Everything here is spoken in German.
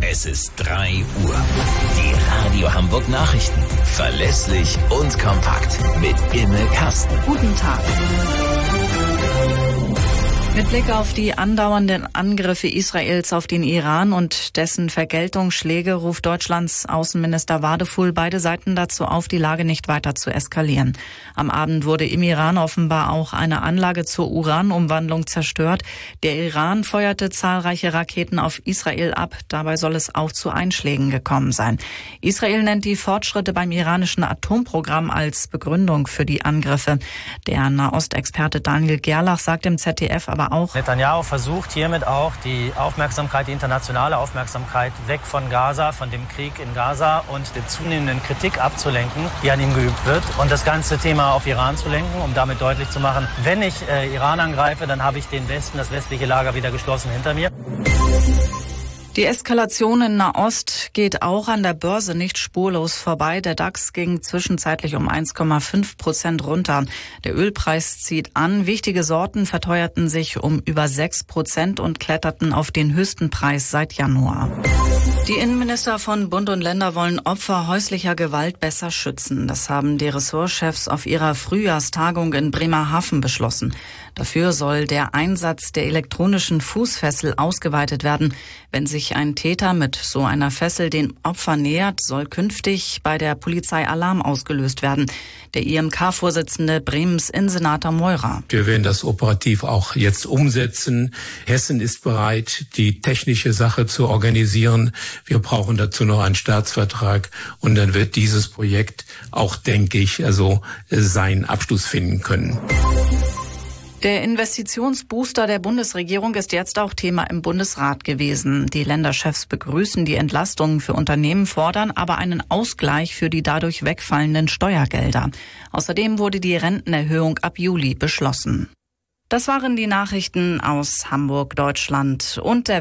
Es ist 3 Uhr. Die Radio Hamburg Nachrichten. Verlässlich und kompakt. Mit Imme Kasten. Guten Tag. Mit Blick auf die andauernden Angriffe Israels auf den Iran und dessen Vergeltungsschläge ruft Deutschlands Außenminister Wadefuhl beide Seiten dazu auf, die Lage nicht weiter zu eskalieren. Am Abend wurde im Iran offenbar auch eine Anlage zur Uranumwandlung zerstört. Der Iran feuerte zahlreiche Raketen auf Israel ab. Dabei soll es auch zu Einschlägen gekommen sein. Israel nennt die Fortschritte beim iranischen Atomprogramm als Begründung für die Angriffe. Der Nahostexperte Daniel Gerlach sagt im ZDF aber auch, Netanyahu versucht hiermit auch die Aufmerksamkeit, die internationale Aufmerksamkeit weg von Gaza, von dem Krieg in Gaza und der zunehmenden Kritik abzulenken, die an ihm geübt wird, und das ganze Thema auf Iran zu lenken, um damit deutlich zu machen, wenn ich Iran angreife, dann habe ich den Westen, das westliche Lager wieder geschlossen hinter mir. Die Eskalation in Nahost geht auch an der Börse nicht spurlos vorbei. Der DAX ging zwischenzeitlich um 1,5% runter. Der Ölpreis zieht an. Wichtige Sorten verteuerten sich um über 6% und kletterten auf den höchsten Preis seit Januar. Die Innenminister von Bund und Länder wollen Opfer häuslicher Gewalt besser schützen. Das haben die Ressortchefs auf ihrer Frühjahrstagung in Bremerhaven beschlossen. Dafür soll der Einsatz der elektronischen Fußfessel ausgeweitet werden. Wenn sich ein Täter mit so einer Fessel den Opfer nähert, soll künftig bei der Polizei Alarm ausgelöst werden. Der IMK-Vorsitzende Bremens Innensenator Meurer. Wir werden das operativ auch jetzt umsetzen. Hessen ist bereit, die technische Sache zu organisieren. Wir brauchen dazu noch einen Staatsvertrag und dann wird dieses Projekt auch, denke ich, seinen Abschluss finden können. Der Investitionsbooster der Bundesregierung ist jetzt auch Thema im Bundesrat gewesen. Die Länderchefs begrüßen die Entlastungen für Unternehmen, fordern aber einen Ausgleich für die dadurch wegfallenden Steuergelder. Außerdem wurde die Rentenerhöhung ab Juli beschlossen. Das waren die Nachrichten aus Hamburg, Deutschland und der